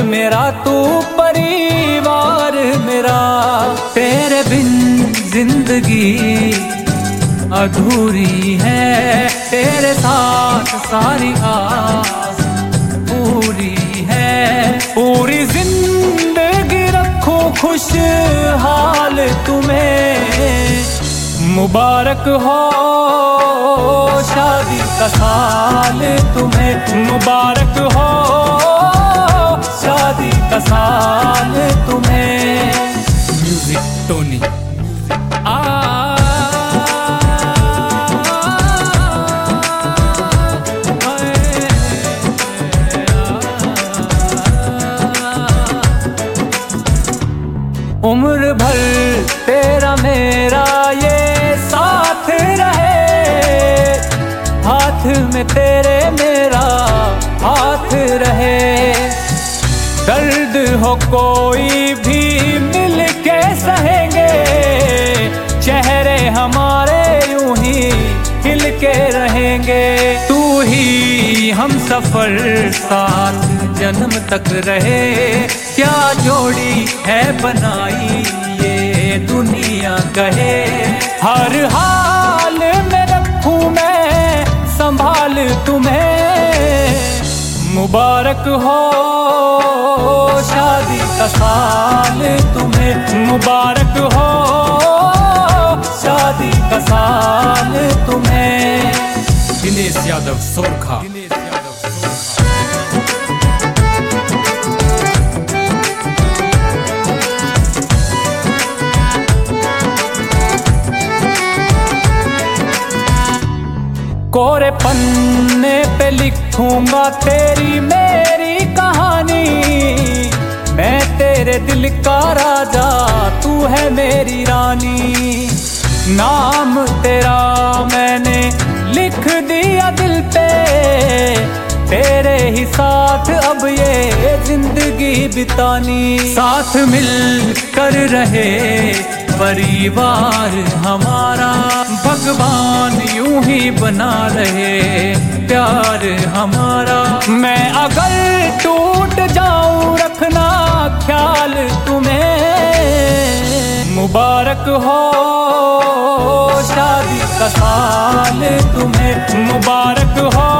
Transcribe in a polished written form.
मेरा तू परिवार मेरा। तेरे बिन जिंदगी अधूरी है, तेरे साथ सारी आस पूरी है। पूरी जिंदगी रखूं खुशहाल तुम्हें, मुबारक हो शादी का साल तुम्हें, मुबारक हो शादी का साल तुम्हें। Music Tony. उम्र भर तेरा मेरा ये साथ रहे, हाथ में तेरे मेरा हाथ रहे। दर्द हो कोई भी मिल के सहेंगे, चेहरे हमारे यूं ही खिल के रहेंगे। तू ही हम सफर साथ जन्म तक रहे, क्या जोड़ी है बनाई ये दुनिया कहे। हर हाल में रखूं मैं संभाल तुम्हें, मुबारक हो शादी का साल तुम्हें, मुबारक हो शादी का साल तुम्हें। दिनेश यादव सोरखा। कोरे पन्ने पे लिखूंगा तेरी मेरी कहानी, मैं तेरे दिल का राजा तू है मेरी रानी। नाम तेरा मैंने लिख दिया दिल पे, तेरे ही साथ अब ये जिंदगी बितानी। साथ मिल कर रहे परिवार हमारा, भगवान यूं ही बना रहे प्यार हमारा। मैं अगर टूट जाऊं रखना ख्याल तुम्हें, मुबारक हो शादी का साल तुम्हें, मुबारक हो